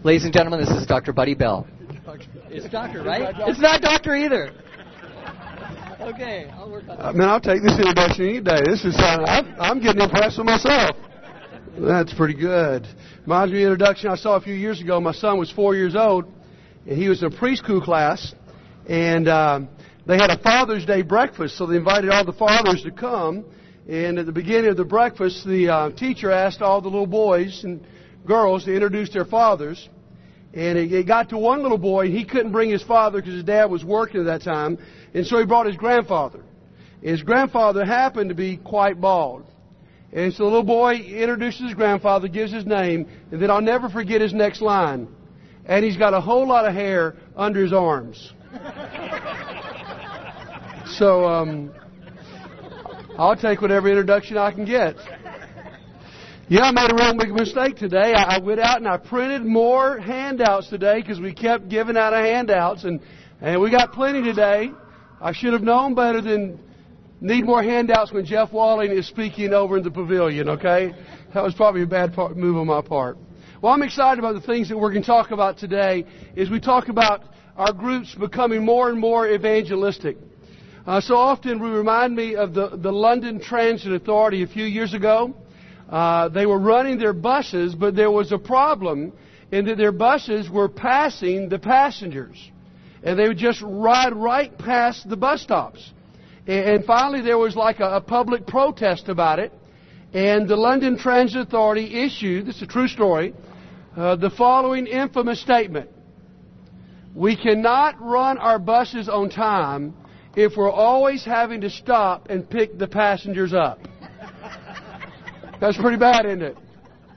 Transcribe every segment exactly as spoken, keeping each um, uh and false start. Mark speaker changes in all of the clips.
Speaker 1: Ladies and gentlemen, this is Doctor Buddy Bell. It's Doctor, right? It's not Doctor either. Okay, I'll work on that.
Speaker 2: Uh, man, I'll take this introduction any day. This is uh, I'm, I'm getting impressed with myself. That's pretty good. Reminds me of the introduction I saw a few years ago. My son was four years old, and he was in a preschool class, and um, they had a Father's Day breakfast, so they invited all the fathers to come. And at the beginning of the breakfast, the uh, teacher asked all the little boys and girls to introduce their fathers. And it, it got to one little boy, and he couldn't bring his father because his dad was working at that time. And so he brought his grandfather. And his grandfather happened to be quite bald. And so the little boy introduces his grandfather, gives his name, and then I'll never forget his next line. And he's got a whole lot of hair under his arms. So um, I'll take whatever introduction I can get. Yeah, I made a real big mistake today. I went out and I printed more handouts today because we kept giving out handouts, and, and we got plenty today. I should have known better than need more handouts when Jeff Walling is speaking over in the pavilion, okay? That was probably a bad part, move on my part. Well, I'm excited about the things that we're going to talk about today as we talk about our groups becoming more and more evangelistic. Uh, so often we remind me of the, the London Transit Authority a few years ago. Uh, they were running their buses, but there was a problem in that their buses were passing the passengers. And they would just ride right past the bus stops. And, and finally there was like a, a public protest about it. And the London Transit Authority issued, this is a true story, uh, the following infamous statement. We cannot run our buses on time if we're always having to stop and pick the passengers up. That's pretty bad, isn't it?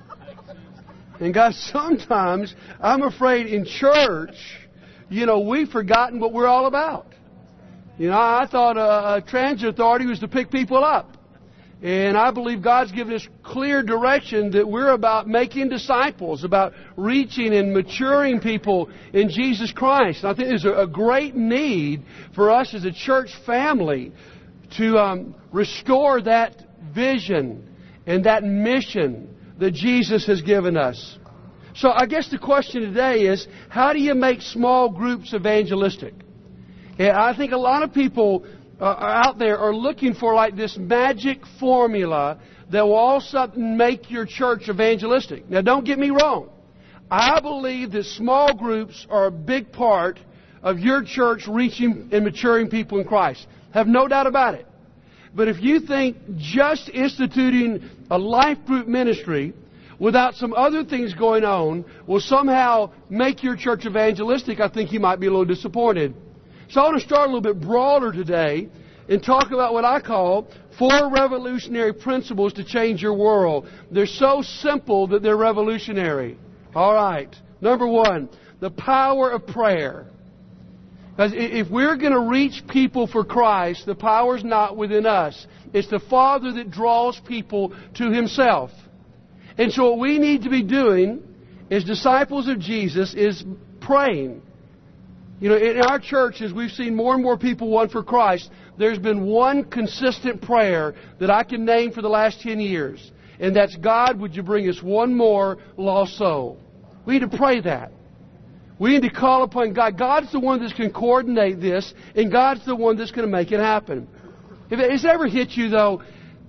Speaker 2: And guys, sometimes I'm afraid in church, you know, we've forgotten what we're all about. You know, I thought a, a transit authority was to pick people up. And I believe God's given us clear direction that we're about making disciples, about reaching and maturing people in Jesus Christ. And I think there's a, a great need for us as a church family to um, restore that vision and that mission that Jesus has given us. So I guess the question today is, how do you make small groups evangelistic? And I think a lot of people uh, out there are looking for like this magic formula that will all of a sudden make your church evangelistic. Now don't get me wrong. I believe that small groups are a big part of your church reaching and maturing people in Christ. Have no doubt about it. But if you think just instituting a life group ministry without some other things going on will somehow make your church evangelistic, I think you might be a little disappointed. So I want to start a little bit broader today and talk about what I call four revolutionary principles to change your world. They're so simple that they're revolutionary. All right. Number one, the power of prayer. Because if we're going to reach people for Christ, the power's not within us. It's the Father that draws people to Himself. And so what we need to be doing as disciples of Jesus is praying. You know, in our churches, we've seen more and more people won for Christ. There's been one consistent prayer that I can name for the last ten years. And that's, God, would you bring us one more lost soul? We need to pray that. We need to call upon God. God's the one that's going to coordinate this, and God's the one that's going to make it happen. Has it ever hit you, though,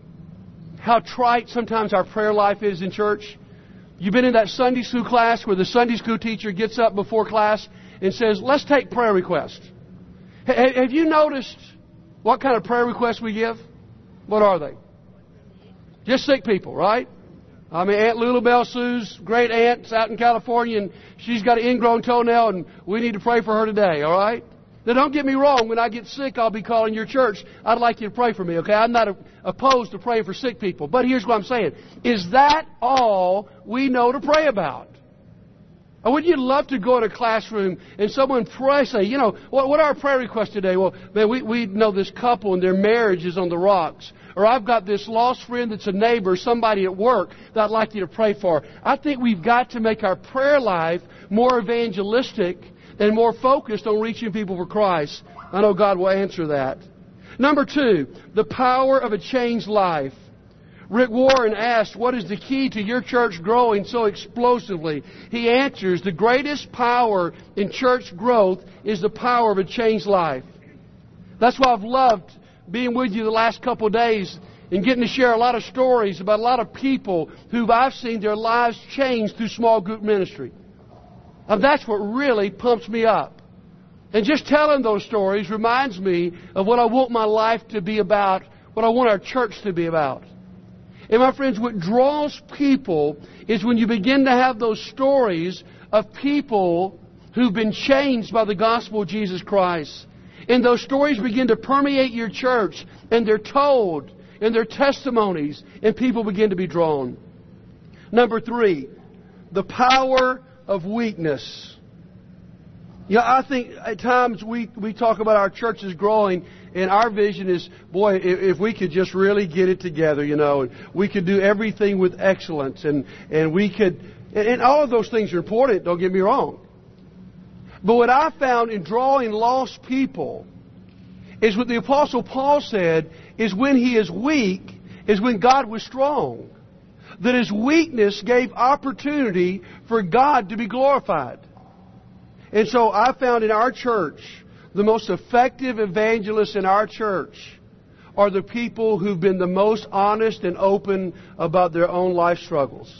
Speaker 2: how trite sometimes our prayer life is in church? You've been in that Sunday school class where the Sunday school teacher gets up before class and says, let's take prayer requests. Have you noticed what kind of prayer requests we give? What are they? Just sick people, right? I mean, Aunt Lulabelle Sue's great aunt's out in California, and she's got an ingrown toenail, and we need to pray for her today, all right? Now, don't get me wrong. When I get sick, I'll be calling your church. I'd like you to pray for me, okay? I'm not a, opposed to praying for sick people. But here's what I'm saying. Is that all we know to pray about? Or would you love to go in a classroom and someone pray, say, you know, what, what are our prayer requests today? Well, man, we, we know this couple and their marriage is on the rocks. Or I've got this lost friend that's a neighbor, somebody at work that I'd like you to pray for. I think we've got to make our prayer life more evangelistic and more focused on reaching people for Christ. I know God will answer that. Number two, the power of a changed life. Rick Warren asked, what is the key to your church growing so explosively? He answers, the greatest power in church growth is the power of a changed life. That's why I've loved being with you the last couple of days and getting to share a lot of stories about a lot of people who I've seen their lives changed through small group ministry. And that's what really pumps me up. And just telling those stories reminds me of what I want my life to be about, what I want our church to be about. And my friends, what draws people is when you begin to have those stories of people who've been changed by the gospel of Jesus Christ. And those stories begin to permeate your church, and they're told, and they're testimonies, and people begin to be drawn. Number three, the power of weakness. You know, I think at times we, we talk about our churches growing, and our vision is, boy, if, if we could just really get it together, you know, and we could do everything with excellence, and, and we could, and, and all of those things are important, don't get me wrong. But what I found in drawing lost people is what the Apostle Paul said is when he is weak is when God was strong. That his weakness gave opportunity for God to be glorified. And so I found in our church, the most effective evangelists in our church are the people who've been the most honest and open about their own life struggles.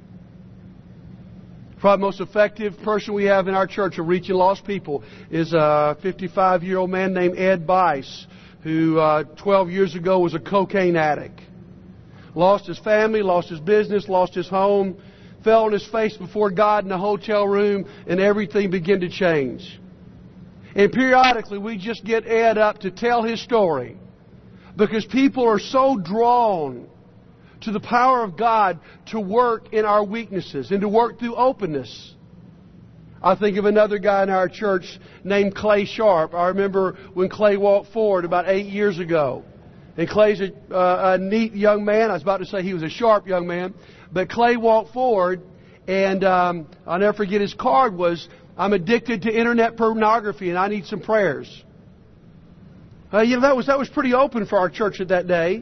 Speaker 2: Probably the most effective person we have in our church of reaching lost people is a fifty-five-year-old man named Ed Bice, who uh, twelve years ago was a cocaine addict. Lost his family, lost his business, lost his home, fell on his face before God in a hotel room, and everything began to change. And periodically we just get Ed up to tell his story because people are so drawn to the power of God to work in our weaknesses and to work through openness. I think of another guy in our church named Clay Sharp. I remember when Clay walked forward about eight years ago. And Clay's a, uh, a neat young man. I was about to say he was a sharp young man. But Clay walked forward, and um, I'll never forget his card was, I'm addicted to internet pornography and I need some prayers. Uh, you know, that was, that was pretty open for our church at that day.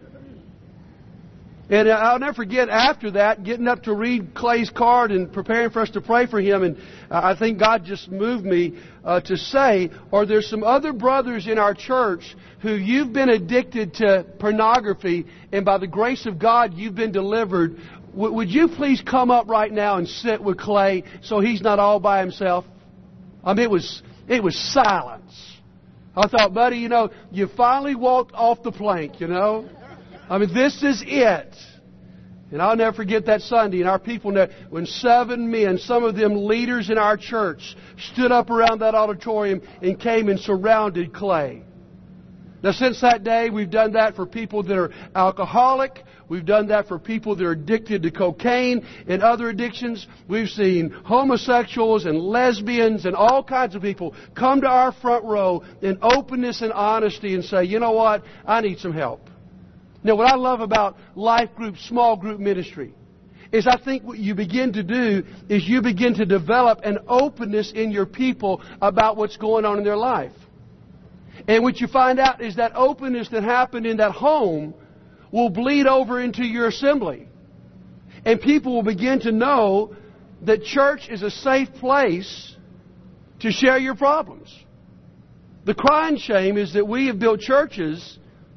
Speaker 2: And I'll never forget after that, getting up to read Clay's card and preparing for us to pray for him. And I think God just moved me uh, to say, are there some other brothers in our church who you've been addicted to pornography and by the grace of God you've been delivered? W- would you please come up right now and sit with Clay so he's not all by himself? I mean, it was, it was silence. I thought, buddy, you know, you finally walked off the plank, you know. I mean, this is it. And I'll never forget that Sunday. And our people, when seven men, some of them leaders in our church, stood up around that auditorium and came and surrounded Clay. Now, since that day, we've done that for people that are alcoholic. We've done that for people that are addicted to cocaine and other addictions. We've seen homosexuals and lesbians and all kinds of people come to our front row in openness and honesty and say, you know what, I need some help. Now, what I love about life group, small group ministry is I think what you begin to do is you begin to develop an openness in your people about what's going on in their life. And what you find out is that openness that happened in that home will bleed over into your assembly. And people will begin to know that church is a safe place to share your problems. The crying shame is that we have built churches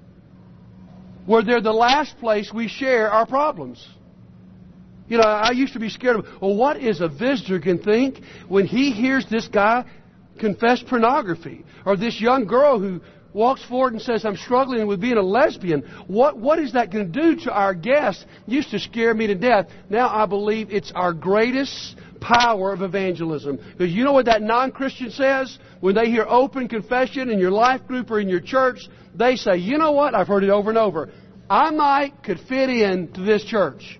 Speaker 2: where they're the last place we share our problems. You know, I used to be scared of, well, what is a visitor can think when he hears this guy confess pornography? Or this young girl who walks forward and says, I'm struggling with being a lesbian. What, what is that going to do to our guests? It used to scare me to death. Now I believe it's our greatest power of evangelism. Because you know what that non-Christian says? When they hear open confession in your life group or in your church, they say, you know what? I've heard it over and over. I might could fit in to this church.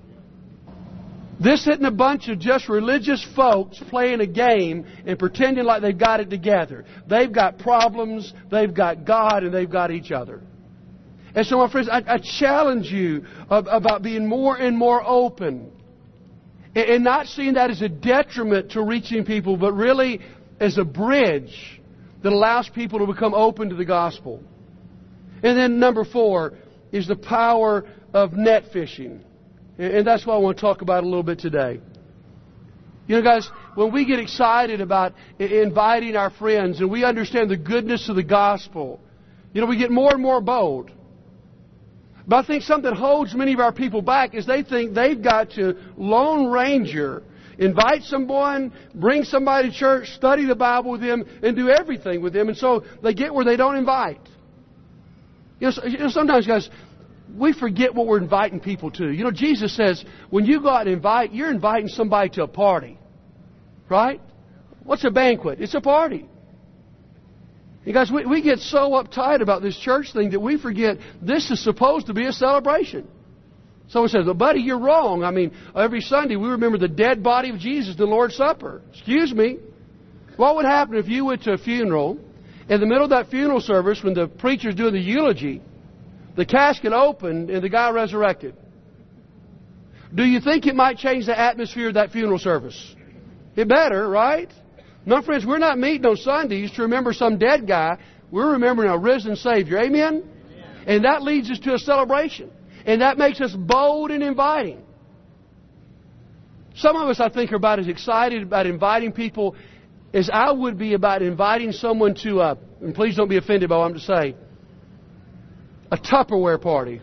Speaker 2: This isn't a bunch of just religious folks playing a game and pretending like they've got it together. They've got problems, they've got God, and they've got each other. And so, my friends, I, I challenge you about being more and more open. And not seeing that as a detriment to reaching people, but really as a bridge that allows people to become open to the gospel. And then number four, is the power of net fishing. And that's what I want to talk about a little bit today. You know, guys, when we get excited about inviting our friends and we understand the goodness of the gospel, you know, we get more and more bold. But I think something that holds many of our people back is they think they've got to Lone Ranger, invite someone, bring somebody to church, study the Bible with them, and do everything with them. And so they get where they don't invite. You know, you know sometimes, guys, we forget what we're inviting people to. You know, Jesus says, when you go out and invite, you're inviting somebody to a party. Right? What's a banquet? It's a party. You guys, we, we get so uptight about this church thing that we forget this is supposed to be a celebration. Someone says, well, buddy, you're wrong. I mean, every Sunday we remember the dead body of Jesus, the Lord's Supper. Excuse me. What would happen if you went to a funeral, in the middle of that funeral service, when the preacher's doing the eulogy, the casket opened and the guy resurrected? Do you think it might change the atmosphere of that funeral service? It better, right? No, friends, we're not meeting on Sundays to remember some dead guy. We're remembering a risen Savior. Amen? Amen? And that leads us to a celebration. And that makes us bold and inviting. Some of us, I think, are about as excited about inviting people as I would be about inviting someone to a, and please don't be offended by what I'm to say, a Tupperware party.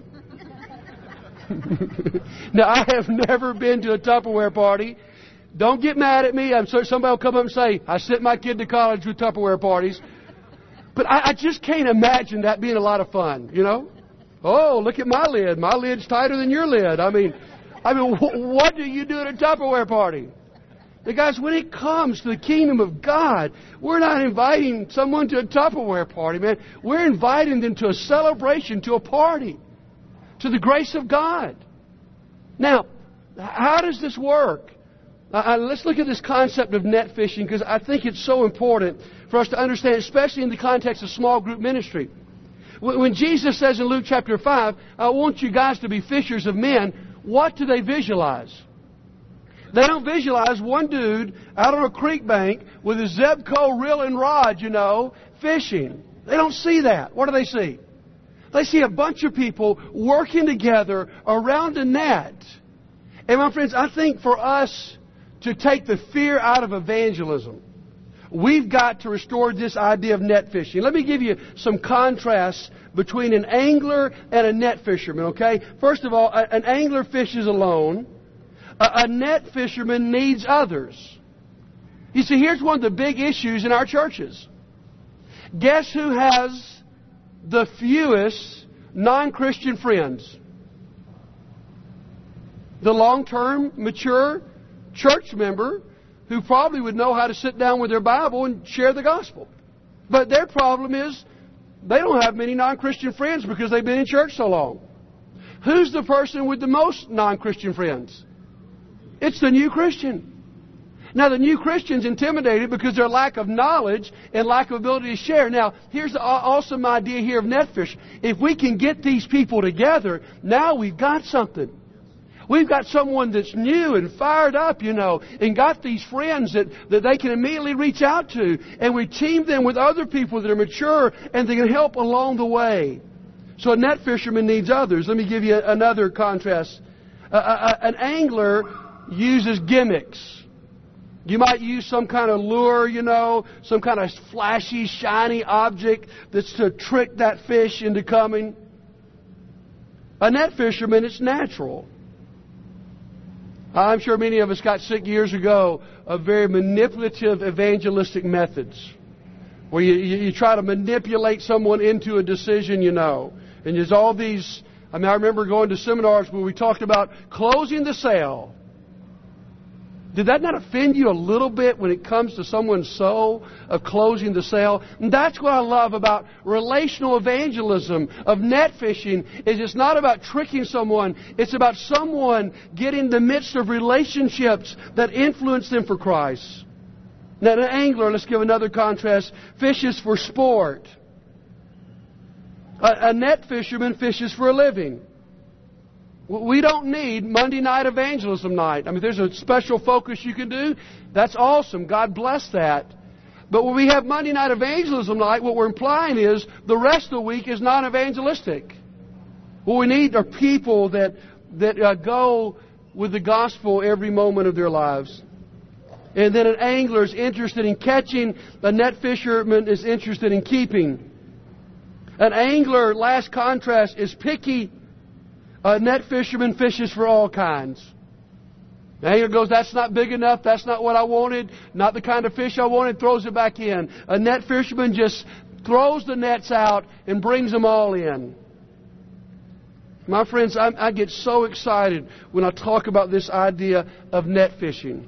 Speaker 2: Now, I have never been to a Tupperware party. Don't get mad at me. I'm sure somebody will come up and say, I sent my kid to college with Tupperware parties. But I, I just can't imagine that being a lot of fun, you know? Oh, look at my lid. My lid's tighter than your lid. I mean, I mean, wh- what do you do at a Tupperware party? Now, guys, when it comes to the kingdom of God, we're not inviting someone to a Tupperware party, man. We're inviting them to a celebration, to a party, to the grace of God. Now, how does this work? Uh, let's look at this concept of net fishing, because I think it's so important for us to understand, especially in the context of small group ministry. When Jesus says in Luke chapter five, I want you guys to be fishers of men, what do they visualize? They don't visualize one dude out on a creek bank with a Zebco reel and rod, you know, fishing. They don't see that. What do they see? They see a bunch of people working together around a net. And my friends, I think for us to take the fear out of evangelism, we've got to restore this idea of net fishing. Let me give you some contrasts between an angler and a net fisherman, okay? First of all, an angler fishes alone. A net fisherman needs others. You see, here's one of the big issues in our churches. Guess who has the fewest non-Christian friends? The long-term, mature church member who probably would know how to sit down with their Bible and share the gospel. But their problem is they don't have many non-Christian friends because they've been in church so long. Who's the person with the most non-Christian friends? It's the new Christian. Now, the new Christian's intimidated because their lack of knowledge and lack of ability to share. Now, here's the awesome idea here of netfish. If we can get these people together, now we've got something. We've got someone that's new and fired up, you know, and got these friends that, that they can immediately reach out to. And we team them with other people that are mature and they can help along the way. So a net fisherman needs others. Let me give you another contrast. Uh, uh, an angler uses gimmicks. You might use some kind of lure, you know, some kind of flashy, shiny object that's to trick that fish into coming. A net fisherman, it's natural. I'm sure many of us got sick years ago of very manipulative evangelistic methods, where you, you, you try to manipulate someone into a decision, you know. And there's all these, I mean, I remember going to seminars where we talked about closing the sale. Did that not offend you a little bit when it comes to someone's soul of closing the sale? And that's what I love about relational evangelism, of net fishing, is it's not about tricking someone. It's about someone getting in the midst of relationships that influence them for Christ. Now, an angler, let's give another contrast, fishes for sport. A, a net fisherman fishes for a living. We don't need Monday night evangelism night. I mean, there's a special focus you can do. That's awesome. God bless that. But when we have Monday night evangelism night, what we're implying is the rest of the week is non-evangelistic. What we need are people that, that uh, go with the gospel every moment of their lives. And then an angler is interested in catching, a net fisherman is interested in keeping. An angler, last contrast, is picky. A net fisherman fishes for all kinds. The angler goes, that's not big enough, that's not what I wanted, not the kind of fish I wanted, throws it back in. A net fisherman just throws the nets out and brings them all in. My friends, I, I get so excited when I talk about this idea of net fishing.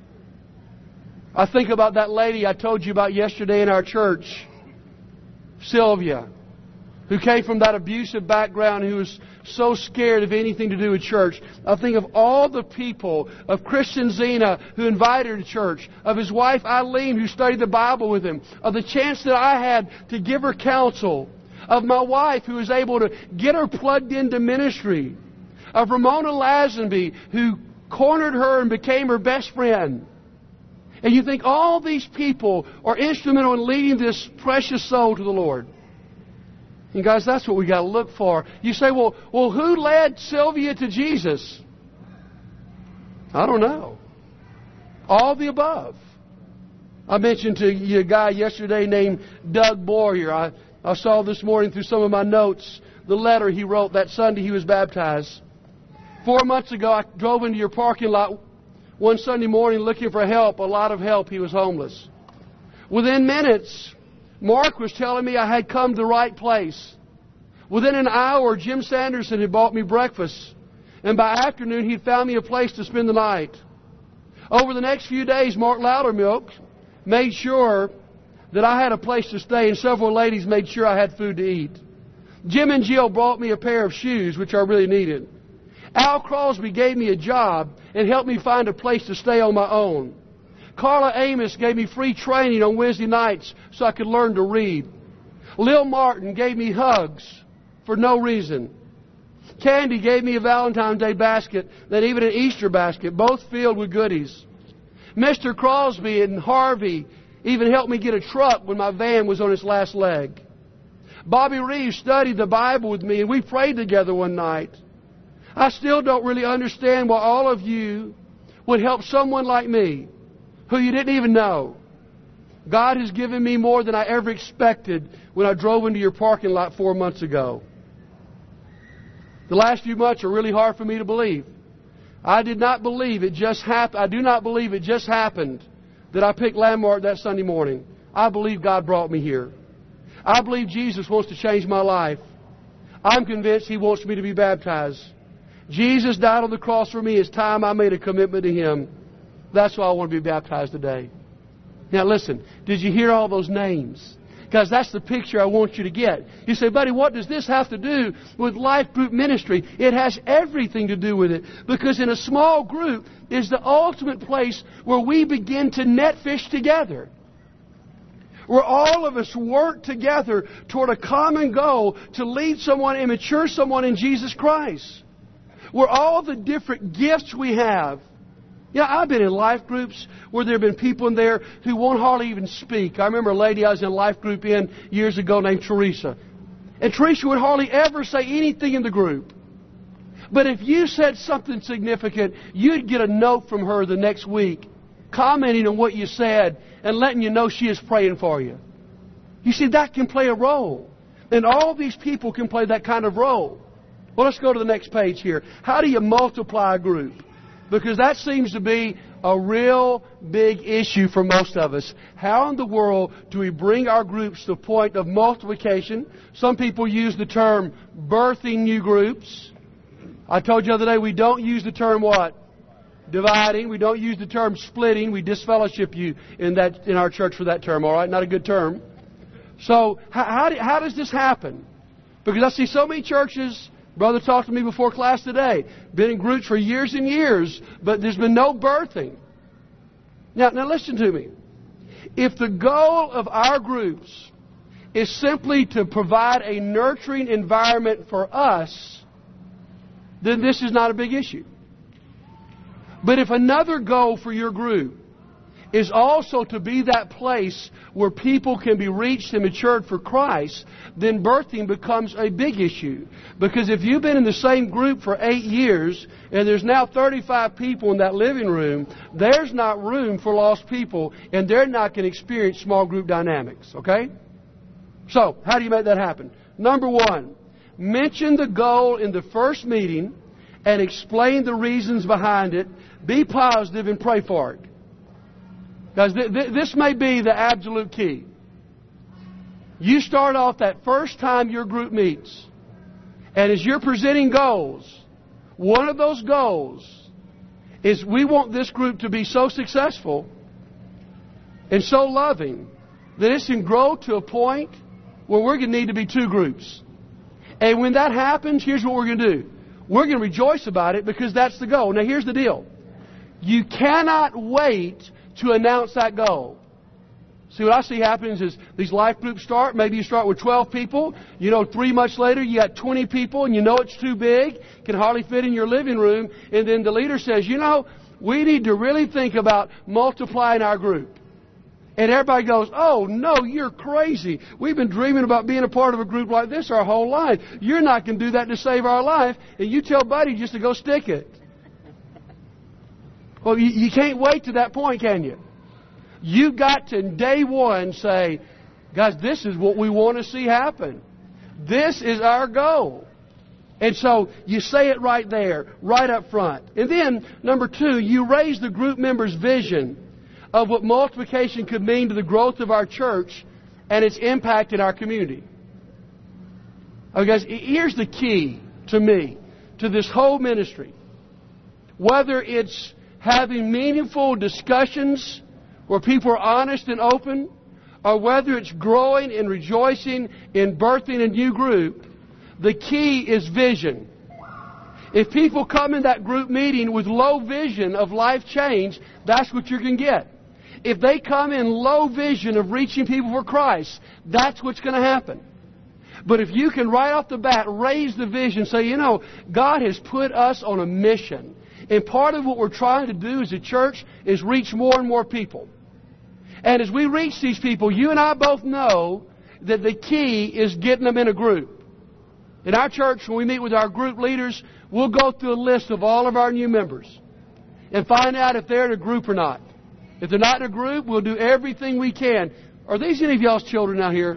Speaker 2: I think about that lady I told you about yesterday in our church, Sylvia, who came from that abusive background, who was so scared of anything to do with church. I think of all the people, of Christian Zena, who invited her to church, of his wife Eileen, who studied the Bible with him, of the chance that I had to give her counsel, of my wife, who was able to get her plugged into ministry, of Ramona Lazenby, who cornered her and became her best friend. And you think all these people are instrumental in leading this precious soul to the Lord. And guys, that's what we got to look for. You say, well, well, who led Sylvia to Jesus? I don't know. All the above. I mentioned to you a guy yesterday named Doug Boyer. I, I saw this morning through some of my notes the letter he wrote that Sunday he was baptized. Four months ago, I drove into your parking lot one Sunday morning looking for help, a lot of help. He was homeless. Within minutes, Mark was telling me I had come to the right place. Within an hour, Jim Sanderson had bought me breakfast. And by afternoon, he'd found me a place to spend the night. Over the next few days, Mark Loudermilk made sure that I had a place to stay, and several ladies made sure I had food to eat. Jim and Jill brought me a pair of shoes, which I really needed. Al Crosby gave me a job and helped me find a place to stay on my own. Carla Amos gave me free training on Wednesday nights so I could learn to read. Lil Martin gave me hugs for no reason. Candy gave me a Valentine's Day basket, then even an Easter basket, both filled with goodies. Mister Crosby and Harvey even helped me get a truck when my van was on its last leg. Bobby Reeves studied the Bible with me, and we prayed together one night. I still don't really understand why all of you would help someone like me, who you didn't even know. God has given me more than I ever expected when I drove into your parking lot four months ago. The last few months are really hard for me to believe. I did not believe it just happened. I do not believe it just happened that I picked Landmark that Sunday morning. I believe God brought me here. I believe Jesus wants to change my life. I'm convinced He wants me to be baptized. Jesus died on the cross for me. It's time I made a commitment to Him. That's why I want to be baptized today. Now listen, did you hear all those names? Because that's the picture I want you to get. You say, buddy, what does this have to do with life group ministry? It has everything to do with it. Because in a small group is the ultimate place where we begin to net fish together. Where all of us work together toward a common goal to lead someone and mature someone in Jesus Christ. Where all the different gifts we have. Yeah, I've been in life groups where there have been people in there who won't hardly even speak. I remember a lady I was in a life group in years ago named Teresa. And Teresa would hardly ever say anything in the group. But if you said something significant, you'd get a note from her the next week commenting on what you said and letting you know she is praying for you. You see, that can play a role. And all these people can play that kind of role. Well, let's go to the next page here. How do you multiply a group? Because that seems to be a real big issue for most of us. How in the world do we bring our groups to the point of multiplication? Some people use the term birthing new groups. I told you the other day we don't use the term what? Dividing. We don't use the term splitting. We disfellowship you in that in our church for that term, all right? Not a good term. So how, how, do, how does this happen? Because I see so many churches... Brother talked to me before class today. Been in groups for years and years, but there's been no birthing. Now, now listen to me. If the goal of our groups is simply to provide a nurturing environment for us, then this is not a big issue. But if another goal for your group is also to be that place where people can be reached and matured for Christ, then birthing becomes a big issue. Because if you've been in the same group for eight years, and there's now thirty-five people in that living room, there's not room for lost people, and they're not going to experience small group dynamics, okay? So, how do you make that happen? Number one, mention the goal in the first meeting and explain the reasons behind it. Be positive and pray for it. Guys, th- th- this may be the absolute key. You start off that first time your group meets, and as you're presenting goals, one of those goals is we want this group to be so successful and so loving that it can grow to a point where we're going to need to be two groups. And when that happens, here's what we're going to do. We're going to rejoice about it because that's the goal. Now, here's the deal. You cannot wait to announce that goal. See, what I see happens is these life groups start. Maybe you start with twelve people. You know, three months later, you got twenty people, and you know it's too big, can hardly fit in your living room. And then the leader says, you know, we need to really think about multiplying our group. And everybody goes, oh, no, you're crazy. We've been dreaming about being a part of a group like this our whole life. You're not going to do that to save our life. And you tell Buddy just to go stick it. Well, you, you can't wait to that point, can you? You've got to, day one, say, guys, this is what we want to see happen. This is our goal. And so you say it right there, right up front. And then, number two, you raise the group members' vision of what multiplication could mean to the growth of our church and its impact in our community. Okay, guys, here's the key to me, to this whole ministry. Whether it's having meaningful discussions where people are honest and open, or whether it's growing and rejoicing in birthing a new group, the key is vision. If people come in that group meeting with low vision of life change, that's what you're going to get. If they come in low vision of reaching people for Christ, that's what's going to happen. But if you can right off the bat raise the vision, say, you know, God has put us on a mission. And part of what we're trying to do as a church is reach more and more people. And as we reach these people, you and I both know that the key is getting them in a group. In our church, when we meet with our group leaders, we'll go through a list of all of our new members and find out if they're in a group or not. If they're not in a group, we'll do everything we can. Are these any of y'all's children out here?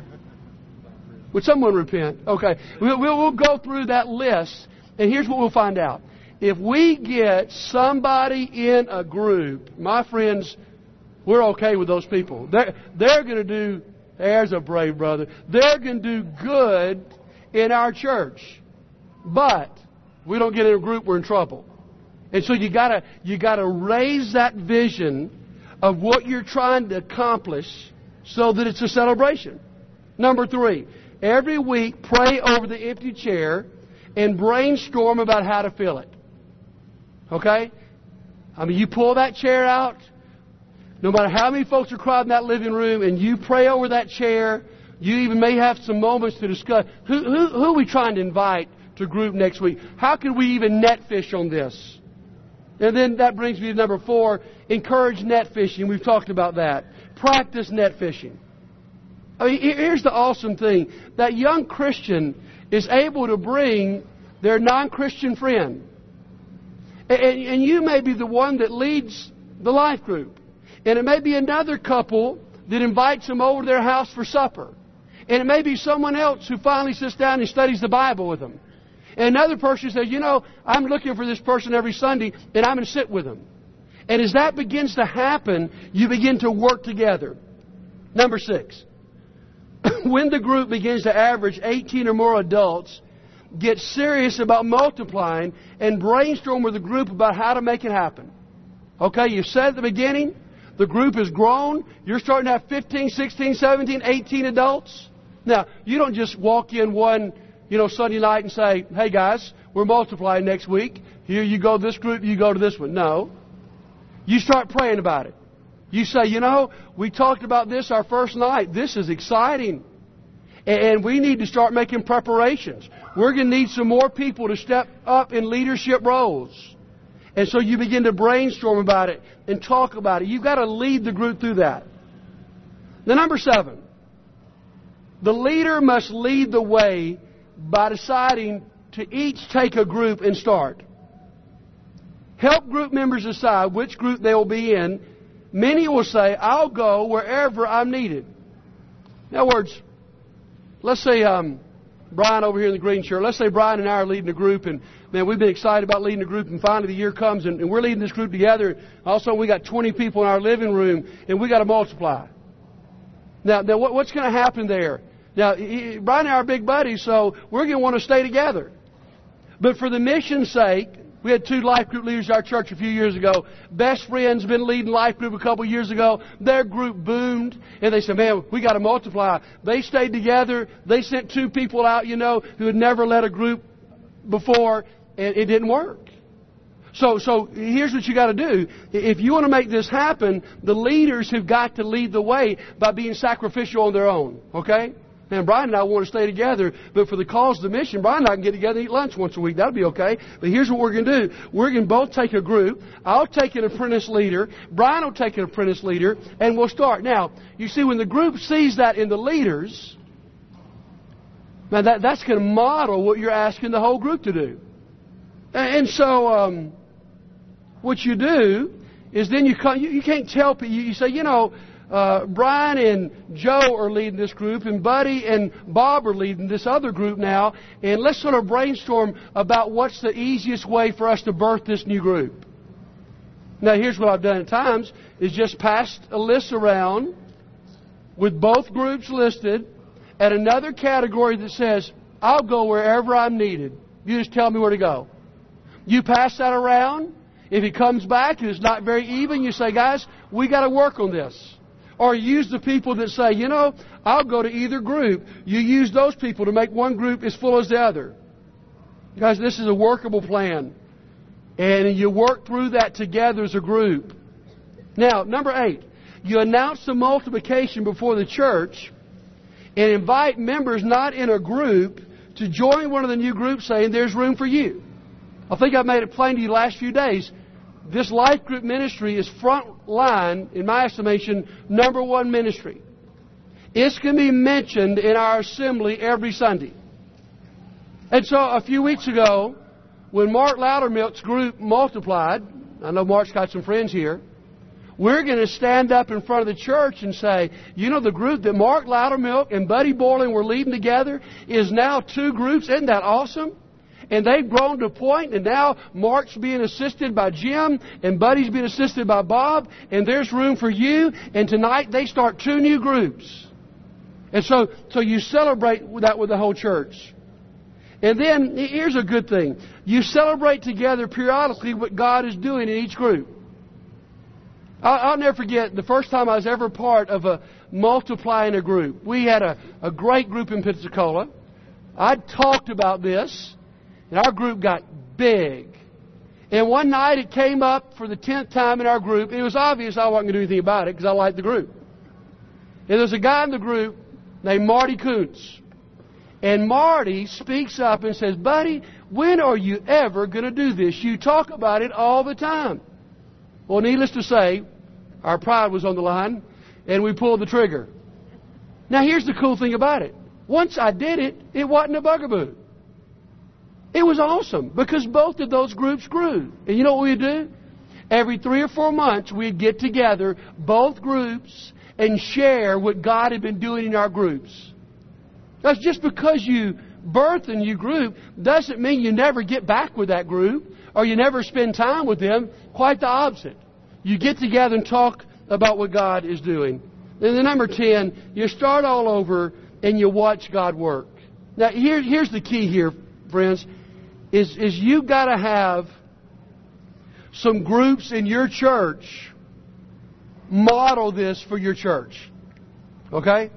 Speaker 2: Would someone repent? Okay. We'll, we'll, we'll go through that list, and here's what we'll find out. If we get somebody in a group, my friends, we're okay with those people. They're, they're going to do, there's a brave brother, they're going to do good in our church. But we don't get in a group, we're in trouble. And so you gotta, you gotta raise that vision of what you're trying to accomplish so that it's a celebration. Number three, every week pray over the empty chair and brainstorm about how to fill it. Okay? I mean, you pull that chair out, no matter how many folks are crowding that living room, and you pray over that chair. You even may have some moments to discuss who, who, who are we trying to invite to group next week? How can we even net fish on this? And then that brings me to number four, encourage net fishing. We've talked about that. Practice net fishing. I mean, here's the awesome thing. That young Christian is able to bring their non-Christian friend. And, and you may be the one that leads the life group. And it may be another couple that invites them over to their house for supper. And it may be someone else who finally sits down and studies the Bible with them. And another person says, you know, I'm looking for this person every Sunday, and I'm going to sit with them. And as that begins to happen, you begin to work together. Number six, when the group begins to average eighteen or more adults, get serious about multiplying and brainstorm with the group about how to make it happen. Okay, you said at the beginning, the group has grown. You're starting to have fifteen, sixteen, seventeen, eighteen adults. Now, you don't just walk in one, you know, Sunday night and say, hey guys, we're multiplying next week. Here you go to this group, you go to this one. No. You start praying about it. You say, you know, we talked about this our first night. This is exciting. And we need to start making preparations. We're going to need some more people to step up in leadership roles. And so you begin to brainstorm about it and talk about it. You've got to lead the group through that. Then number seven, the leader must lead the way by deciding to each take a group and start. Help group members decide which group they will be in. Many will say, I'll go wherever I'm needed. In other words, let's say um, Brian over here in the green shirt, let's say Brian and I are leading a group, and man, we've been excited about leading a group, and finally the year comes, and, and we're leading this group together. Also, we got twenty people in our living room, and we got to multiply. Now, now what, what's going to happen there? Now, he, Brian and I are big buddies, so we're going to want to stay together. But for the mission's sake, we had two life group leaders at our church a few years ago. Best friends, been leading life group a couple years ago. Their group boomed, and they said, man, we got to multiply. They stayed together. They sent two people out, you know, who had never led a group before, and it didn't work. So, so here's what you got to do. If you want to make this happen, the leaders have got to lead the way by being sacrificial on their own, okay? Man, Brian and I want to stay together, but for the cause of the mission, Brian and I can get together and eat lunch once a week. That'll be okay. But here's what we're going to do. We're going to both take a group. I'll take an apprentice leader. Brian will take an apprentice leader, and we'll start. Now, you see, when the group sees that in the leaders, man, that, that's going to model what you're asking the whole group to do. And, and so, um, what you do is then you, you, you can't tell people, you, you say, you know, Uh, Brian and Joe are leading this group, and Buddy and Bob are leading this other group now, and let's sort of brainstorm about what's the easiest way for us to birth this new group. Now, here's what I've done at times, is just passed a list around with both groups listed and another category that says, I'll go wherever I'm needed. You just tell me where to go. You pass that around. If it comes back and it's not very even, you say, guys, we got to work on this. Or use the people that say, you know, I'll go to either group. You use those people to make one group as full as the other. Guys, this is a workable plan. And you work through that together as a group. Now, number eight, you announce the multiplication before the church and invite members not in a group to join one of the new groups, saying there's room for you. I think I've made it plain to you the last few days. This life group ministry is front line, in my estimation, number one ministry. It's going to be mentioned in our assembly every Sunday. And so a few weeks ago, when Mark Loudermilk's group multiplied, I know Mark's got some friends here, we're going to stand up in front of the church and say, you know, the group that Mark Loudermilk and Buddy Boylan were leading together is now two groups. Isn't that awesome? And they've grown to a point, and now Mark's being assisted by Jim, and Buddy's being assisted by Bob, and there's room for you. And tonight they start two new groups. And so, so you celebrate that with the whole church. And then, here's a good thing. You celebrate together periodically what God is doing in each group. I'll, I'll never forget the first time I was ever part of a multiplying a group. We had a, a great group in Pensacola. I talked about this. And our group got big. And one night it came up for the tenth time in our group. And it was obvious I wasn't going to do anything about it because I liked the group. And there's a guy in the group named Marty Kuntz. And Marty speaks up and says, Buddy, when are you ever going to do this? You talk about it all the time. Well, needless to say, our pride was on the line, and we pulled the trigger. Now, here's the cool thing about it. Once I did it, it wasn't a bugaboo. It was awesome because both of those groups grew. And you know what we'd do? Every three or four months, we'd get together, both groups, and share what God had been doing in our groups. That's just because you birth a new group doesn't mean you never get back with that group or you never spend time with them. Quite the opposite. You get together and talk about what God is doing. And then number ten, you start all over and you watch God work. Now, here, here's the key here, friends. Is, is you've got to have some groups in your church model this for your church. Okay?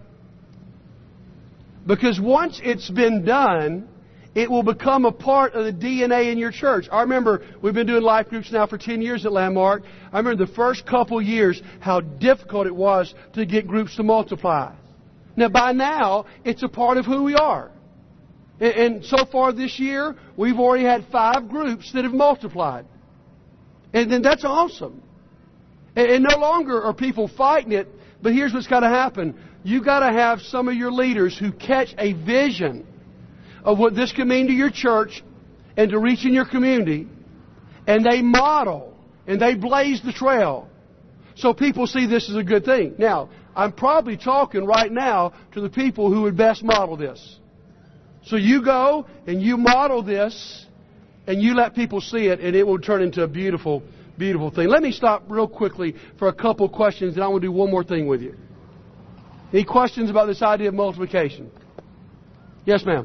Speaker 2: Because once it's been done, it will become a part of the D N A in your church. I remember, we've been doing life groups now for ten years at Landmark. I remember the first couple years how difficult it was to get groups to multiply. Now, by now, it's a part of who we are. And so far this year, we've already had five groups that have multiplied. And then that's awesome. And, and no longer are people fighting it, but here's what's got to happen. You've got to have some of your leaders who catch a vision of what this can mean to your church and to reach in your community, and they model and they blaze the trail so people see this as a good thing. Now, I'm probably talking right now to the people who would best model this. So you go and you model this and you let people see it, and it will turn into a beautiful, beautiful thing. Let me stop real quickly for a couple questions, and I want to do one more thing with you. Any questions about this idea of multiplication? Yes, ma'am.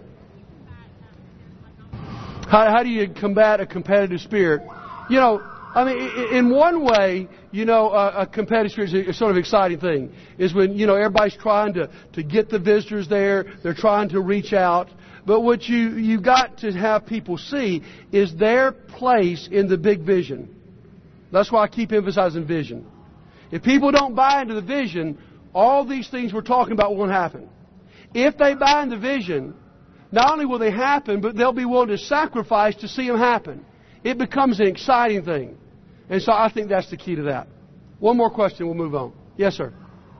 Speaker 2: How, how do you combat a competitive spirit? You know, I mean, in one way, you know, a, a competitive spirit is a sort of exciting thing. Is when, you know, everybody's trying to, to get the visitors there. They're trying to reach out. But what you, you got to have people see is their place in the big vision. That's why I keep emphasizing vision. If people don't buy into the vision, all these things we're talking about won't happen. If they buy into the vision, not only will they happen, but they'll be willing to sacrifice to see them happen. It becomes an exciting thing. And so I think that's the key to that. One more question, we'll move on. Yes, sir.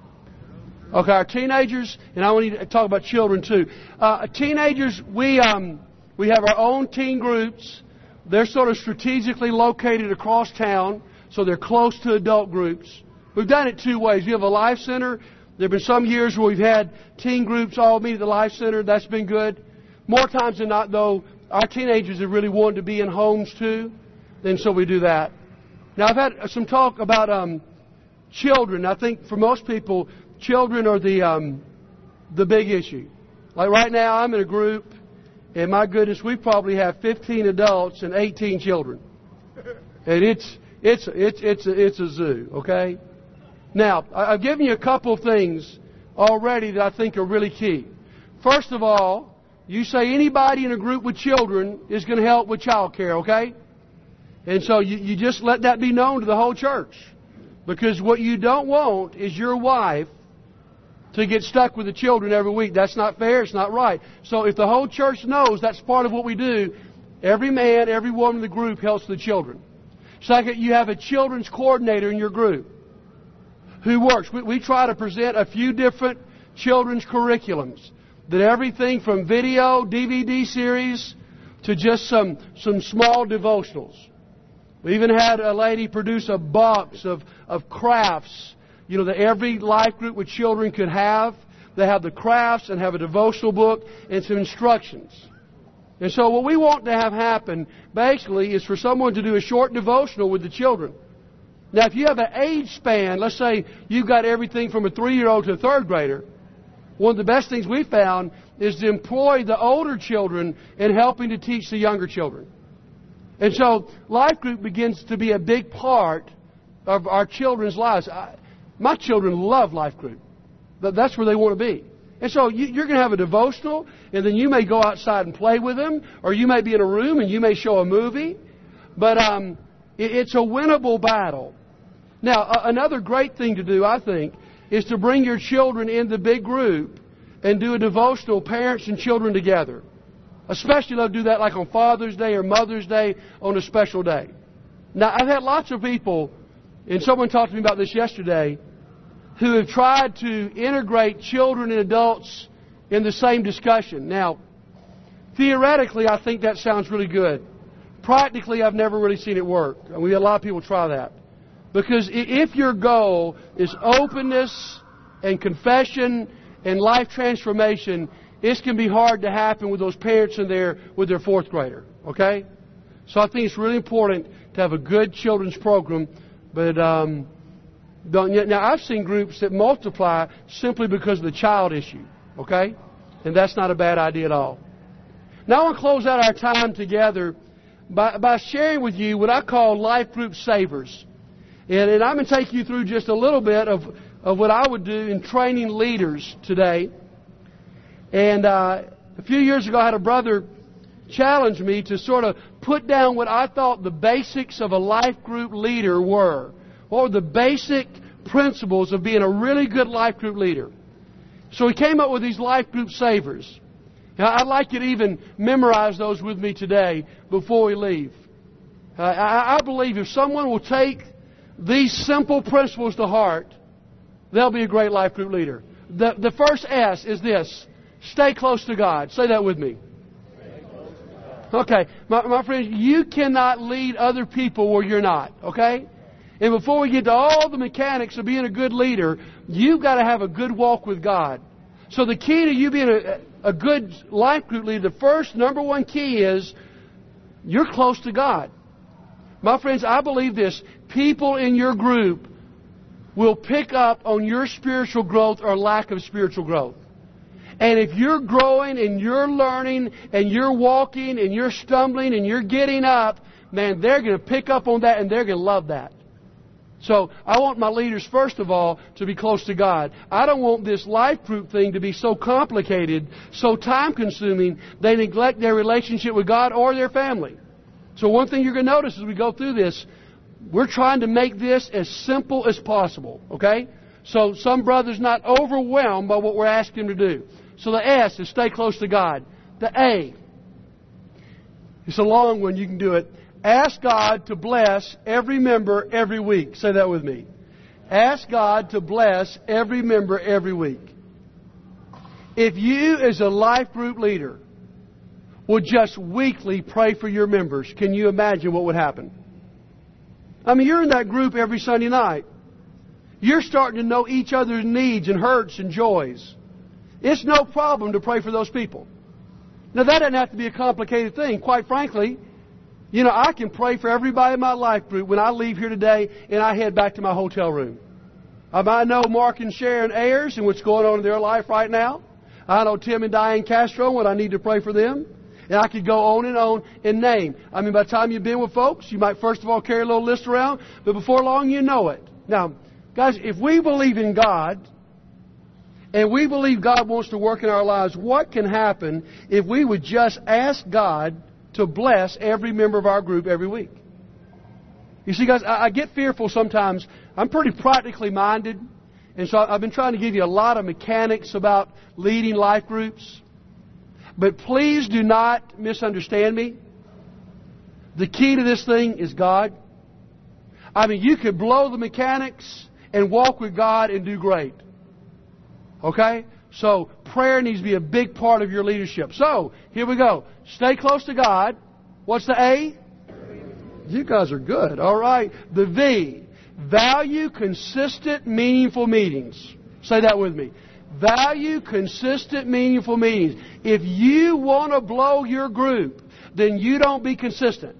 Speaker 2: Okay, our teenagers, and I want to talk about children too. Uh, teenagers, we um, we have our own teen groups. They're sort of strategically located across town, so they're close to adult groups. We've done it two ways. We have a Life Center. There have been some years where we've had teen groups all meet at the Life Center. That's been good. More times than not, though, our teenagers have really wanted to be in homes too, and so we do that. Now, I've had some talk about um, children. I think for most people, children are the um, the big issue. Like right now, I'm in a group, and my goodness, we probably have fifteen adults and eighteen children, and it's it's it's it's a, it's a zoo. Okay. Now, I've given you a couple of things already that I think are really key. First of all, you say anybody in a group with children is going to help with child care. Okay. And so you, you just let that be known to the whole church. Because what you don't want is your wife to get stuck with the children every week. That's not fair. It's not right. So if the whole church knows that's part of what we do, every man, every woman in the group helps the children. Second, you have a children's coordinator in your group who works. We, we try to present a few different children's curriculums. That everything from video, D V D series, to just some, some small devotionals. We even had a lady produce a box of, of crafts, you know, that every life group with children could have. They have the crafts and have a devotional book and some instructions. And so what we want to have happen, basically, is for someone to do a short devotional with the children. Now, if you have an age span, let's say you've got everything from a three-year-old to a third grader, one of the best things we found is to employ the older children in helping to teach the younger children. And so, life group begins to be a big part of our children's lives. I, my children love life group. That's where they want to be. And so, you, you're going to have a devotional, and then you may go outside and play with them, or you may be in a room and you may show a movie. But um, it, it's a winnable battle. Now, a, another great thing to do, I think, is to bring your children in the big group and do a devotional, parents and children together. Especially they'll do that like on Father's Day or Mother's Day on a special day. Now, I've had lots of people, and someone talked to me about this yesterday, who have tried to integrate children and adults in the same discussion. Now, theoretically, I think that sounds really good. Practically, I've never really seen it work. And we had a lot of people try that. Because if your goal is openness and confession and life transformation, it's going to be hard to happen with those parents in there with their fourth grader. Okay? So I think it's really important to have a good children's program. But um, don't, now I've seen groups that multiply simply because of the child issue. Okay? And that's not a bad idea at all. Now I want to close out our time together by, by sharing with you what I call life group savers. And, and I'm going to take you through just a little bit of, of what I would do in training leaders today. And uh, a few years ago, I had a brother challenge me to sort of put down what I thought the basics of a life group leader were. What were the basic principles of being a really good life group leader? So he came up with these life group savers. Now, I'd like you to even memorize those with me today before we leave. Uh, I, I believe if someone will take these simple principles to heart, they'll be a great life group leader. The, the first S is this: stay close to God. Say that with me. Okay, my, my friends, you cannot lead other people where you're not, okay? And before we get to all the mechanics of being a good leader, you've got to have a good walk with God. So the key to you being a, a good life group leader, the first, number one key is you're close to God. My friends, I believe this: people in your group will pick up on your spiritual growth or lack of spiritual growth. And if you're growing and you're learning and you're walking and you're stumbling and you're getting up, man, they're going to pick up on that and they're going to love that. So I want my leaders, first of all, to be close to God. I don't want this life group thing to be so complicated, so time-consuming, they neglect their relationship with God or their family. So one thing you're going to notice as we go through this, we're trying to make this as simple as possible, okay? So some brothers not overwhelmed by what we're asking them to do. So the S is stay close to God. The A, it's a long one, you can do it. Ask God to bless every member every week. Say that with me. Ask God to bless every member every week. If you as a life group leader would just weekly pray for your members, can you imagine what would happen? I mean, you're in that group every Sunday night. You're starting to know each other's needs and hurts and joys. It's no problem to pray for those people. Now, that doesn't have to be a complicated thing. Quite frankly, you know, I can pray for everybody in my life group when I leave here today and I head back to my hotel room. Um, I know Mark and Sharon Ayers and what's going on in their life right now. I know Tim and Diane Castro and what I need to pray for them. And I could go on and on and name. I mean, by the time you've been with folks, you might first of all carry a little list around, but before long you know it. Now, guys, if we believe in God, and we believe God wants to work in our lives, what can happen if we would just ask God to bless every member of our group every week? You see, guys, I, I get fearful sometimes. I'm pretty practically minded, and so I've been trying to give you a lot of mechanics about leading life groups. But please do not misunderstand me. The key to this thing is God. I mean, you could blow the mechanics and walk with God and do great. Okay? So, prayer needs to be a big part of your leadership. So, here we go. Stay close to God. What's the A? You guys are good. All right. The V. Value consistent, meaningful meetings. Say that with me. Value consistent, meaningful meetings. If you want to blow your group, then you don't be consistent.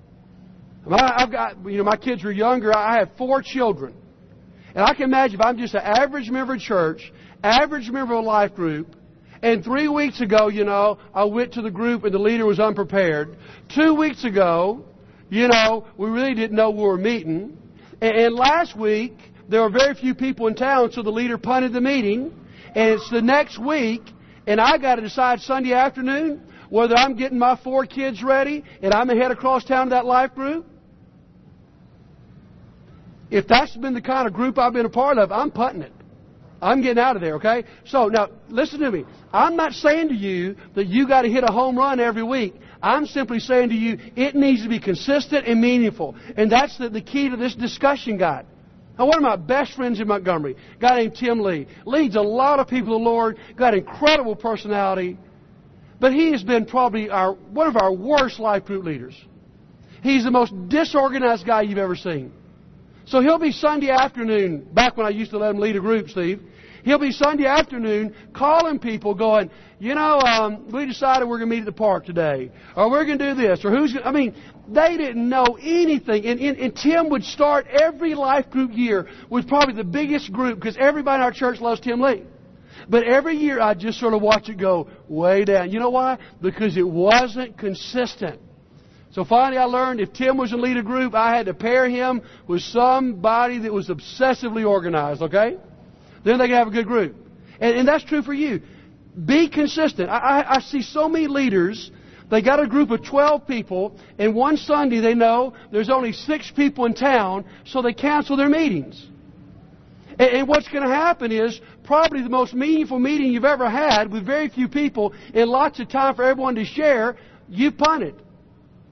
Speaker 2: I've got, you know, my kids were younger. I have four children. And I can imagine if I'm just an average member of church, average member of a life group, and three weeks ago, you know, I went to the group and the leader was unprepared. Two weeks ago, you know, we really didn't know we were meeting. And, and last week, there were very few people in town, so the leader punted the meeting. And it's the next week, and I got to decide Sunday afternoon whether I'm getting my four kids ready and I'm going to head across town to that life group. If that's been the kind of group I've been a part of, I'm putting it. I'm getting out of there, okay? So, now, listen to me. I'm not saying to you that you got to hit a home run every week. I'm simply saying to you, it needs to be consistent and meaningful. And that's the, the key to this discussion guide. Now, one of my best friends in Montgomery, a guy named Tim Lee, leads a lot of people to the Lord, got incredible personality, but he has been probably our one of our worst life group leaders. He's the most disorganized guy you've ever seen. So he'll be Sunday afternoon, back when I used to let him lead a group, Steve, he'll be Sunday afternoon calling people going, you know, um, we decided we're going to meet at the park today, or we're going to do this, or who's going to, I mean, they didn't know anything. And, and, and Tim would start every life group year with probably the biggest group, because everybody in our church loves Tim Lee. But every year I'd just sort of watch it go way down. You know why? Because it wasn't consistent. So finally I learned if Tim was to lead a group, I had to pair him with somebody that was obsessively organized, okay? Then they can have a good group. And, and that's true for you. Be consistent. I, I, I see so many leaders, they got a group of twelve people, and one Sunday they know there's only six people in town, so they cancel their meetings. And, and what's going to happen is probably the most meaningful meeting you've ever had with very few people and lots of time for everyone to share, you punted.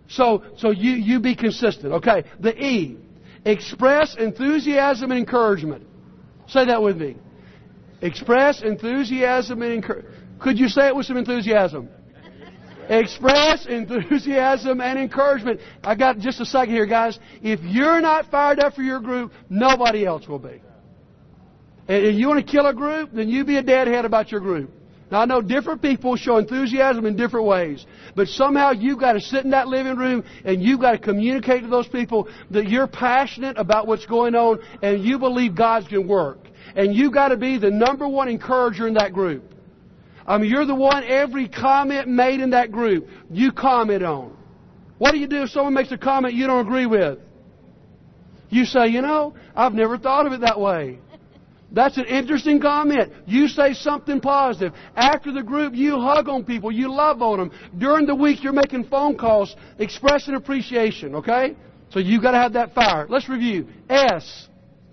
Speaker 2: So, so you, you be consistent. Okay. The E. Express enthusiasm and encouragement. Say that with me. Express enthusiasm and encouragement. Could you say it with some enthusiasm? Express enthusiasm and encouragement. I got just a second here, guys. If you're not fired up for your group, nobody else will be. And if you want to kill a group, then you be a deadhead about your group. Now, I know different people show enthusiasm in different ways, but somehow you've got to sit in that living room and you've got to communicate to those people that you're passionate about what's going on and you believe God's going to work. And you've got to be the number one encourager in that group. I mean, you're the one every comment made in that group, you comment on. What do you do if someone makes a comment you don't agree with? You say, you know, I've never thought of it that way. That's an interesting comment. You say something positive. After the group, you hug on people. You love on them. During the week, you're making phone calls, expressing appreciation, okay? So you've got to have that fire. Let's review. S.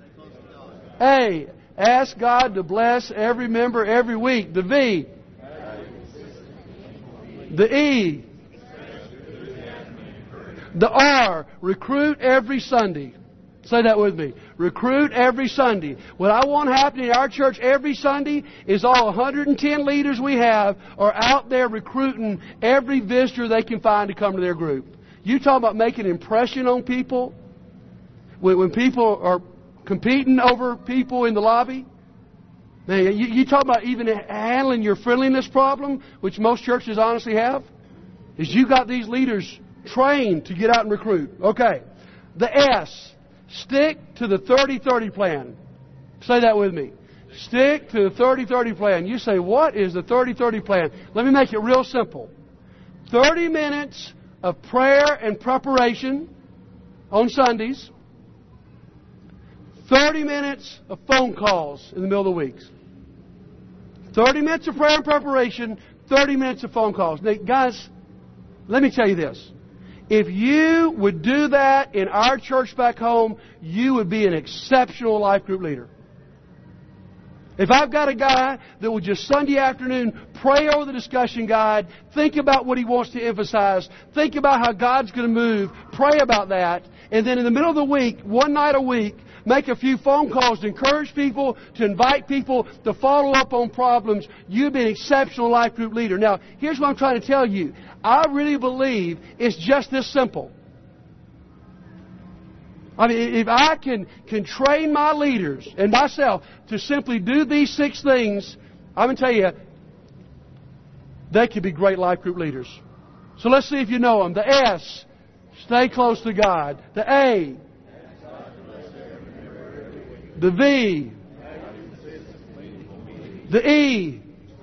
Speaker 2: A. Ask God to bless every member every week. The V. The E. The R. Recruit every Sunday. Say that with me. Recruit every Sunday. What I want happening in our church every Sunday is all one hundred ten leaders we have are out there recruiting every visitor they can find to come to their group. You talk about making an impression on people. When, when people are competing over people in the lobby. Man, you, you talk about even handling your friendliness problem, which most churches honestly have. Is you got these leaders trained to get out and recruit. Okay. The S. Stick to the thirty thirty plan. Say that with me. Stick to the thirty thirty plan. You say, what is the thirty thirty plan? Let me make it real simple. thirty minutes of prayer and preparation on Sundays. thirty minutes of phone calls in the middle of the weeks. thirty minutes of prayer and preparation, thirty minutes of phone calls. Now, guys, let me tell you this. If you would do that in our church back home, you would be an exceptional life group leader. If I've got a guy that will just Sunday afternoon pray over the discussion guide, think about what he wants to emphasize, think about how God's going to move, pray about that, and then in the middle of the week, one night a week, make a few phone calls to encourage people, to invite people to follow up on problems, you'd be an exceptional life group leader. Now, here's what I'm trying to tell you. I really believe it's just this simple. I mean, if I can, can train my leaders and myself to simply do these six things, I'm going to tell you, they could be great life group leaders. So let's see if you know them. The S, stay close to God. The A, the V, the E.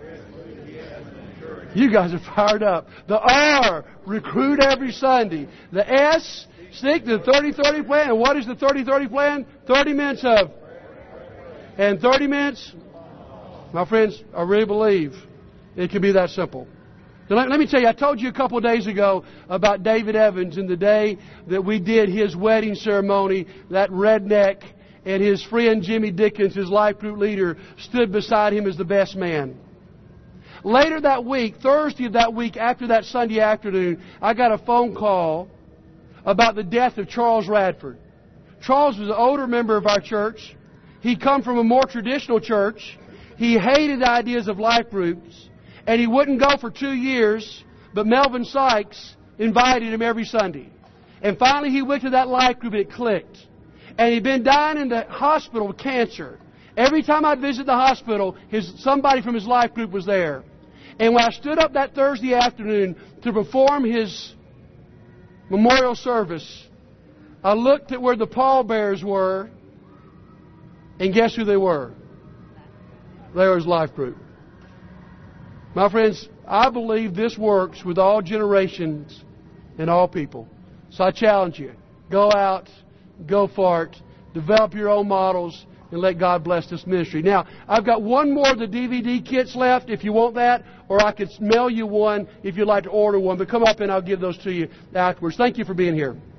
Speaker 2: You guys are fired up. The R, recruit every Sunday. The S, stick to the thirty thirty plan. And what is the thirty thirty plan? thirty minutes of. And thirty minutes, my friends, I really believe it can be that simple. Now, let, let me tell you, I told you a couple of days ago about David Evans and the day that we did his wedding ceremony, that redneck and his friend Jimmy Dickens, his life group leader, stood beside him as the best man. Later that week, Thursday of that week, after that Sunday afternoon, I got a phone call about the death of Charles Radford. Charles was an older member of our church. He'd come from a more traditional church. He hated the ideas of life groups. And he wouldn't go for two years, but Melvin Sykes invited him every Sunday. And finally he went to that life group and it clicked. And he'd been dying in the hospital with cancer. Every time I'd visit the hospital, his, somebody from his life group was there. And when I stood up that Thursday afternoon to perform his memorial service, I looked at where the pallbearers were, and guess who they were? They were his life group. My friends, I believe this works with all generations and all people. So I challenge you, go out, go for it, develop your own models, and let God bless this ministry. Now, I've got one more of the D V D kits left if you want that, or I could mail you one if you'd like to order one. But come up and I'll give those to you afterwards. Thank you for being here.